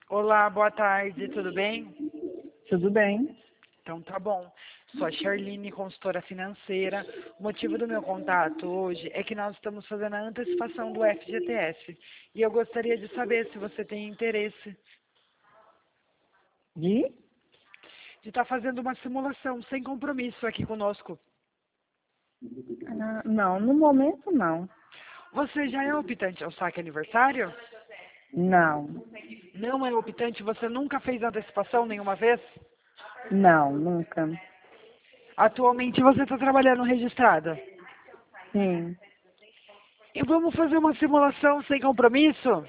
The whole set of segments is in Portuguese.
Olá, boa tarde, tudo bem? Tudo bem? Então tá bom. Sou a Charline, consultora financeira. O motivo do meu contato hoje é que nós estamos fazendo a antecipação do FGTS. E eu gostaria de saber se você tem interesse De? de estar fazendo uma simulação sem compromisso aqui conosco. Não, no momento não. Você já é optante ao saque aniversário? Não, Não é optante? Você nunca fez antecipação nenhuma vez? não, nunca. Atualmente você está trabalhando registrada. Sim. E vamos fazer uma simulação sem compromisso?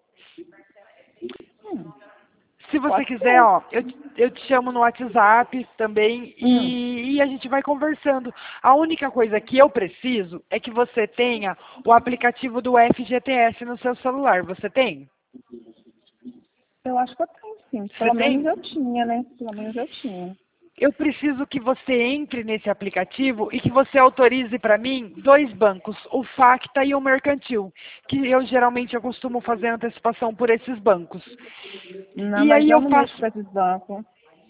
Hum, Se você pode quiser, ser. ó, eu te chamo no WhatsApp também Hum, e a gente vai conversando. A única coisa que eu preciso é que você tenha o aplicativo do FGTS no seu celular. Você tem? eu acho que eu tenho sim. Você Pelo menos tem? eu tinha, né? Pelo menos eu tinha. Eu preciso que você entre nesse aplicativo e que você autorize para mim dois bancos, o Facta e o Mercantil, que eu costumo fazer antecipação por esses bancos. Não, E mas aí eu eu não mexo faço. com esses bancos.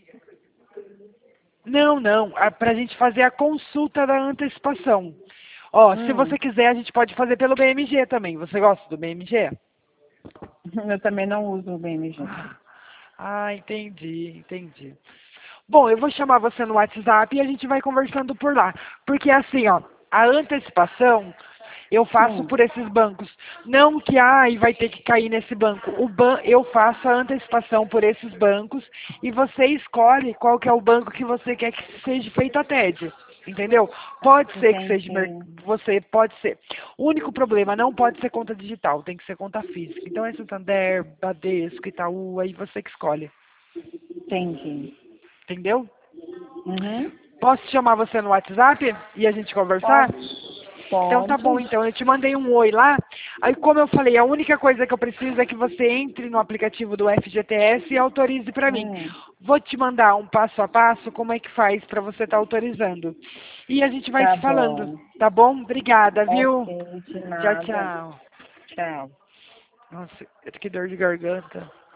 Não, não. Para a gente fazer a consulta da antecipação. Ó, se você Hum, quiser, a gente pode fazer pelo BMG também. Você gosta do BMG? eu também não uso o BMG. Ah, entendi, entendi. Bom, eu vou chamar você no WhatsApp e a gente vai conversando por lá. Porque assim, ó, a antecipação eu faço Sim, por esses bancos. Não que vai ter que cair nesse banco. Eu faço a antecipação por esses bancos e você escolhe qual que é o banco que você quer que seja feita a TED. Entendeu? Pode ser que seja entendi. você, pode ser. O único problema não pode ser conta digital, tem que ser conta física. Então é Santander, Bradesco, Itaú, aí você que escolhe. Entendi. Entendeu? Uhum. Posso chamar você no WhatsApp e a gente conversar? Pode? Então tá bom, Pode. então eu te mandei um oi lá. Aí como eu falei, a única coisa que eu preciso é que você entre no aplicativo do FGTS e autorize para mim. Hum, Vou te mandar um passo a passo como é que faz para você estar autorizando. E a gente vai tá se falando, bom. tá bom? Obrigada, Ok, viu? de Tchau, nada. tchau. Tchau. Nossa, que dor de garganta.